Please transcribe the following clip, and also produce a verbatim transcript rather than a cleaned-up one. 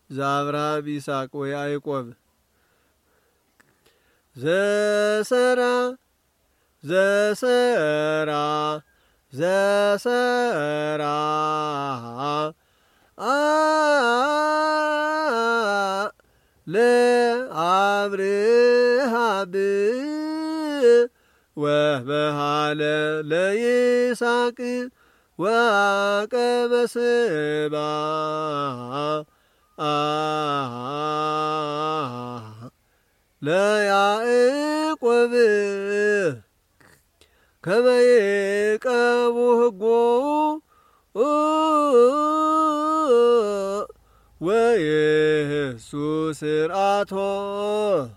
ዘአብርሃም ይስሐቅ ወያዕቆብ ዘሰራ ዘሰራ ዘሰራ ለአብርሃም ወመሃለ ለይስሐቅ ወአቀበ ስማ ለያዕቆብ ከመ ይዕቀቡ ሕጎ ወይህሱ ስርዓቶ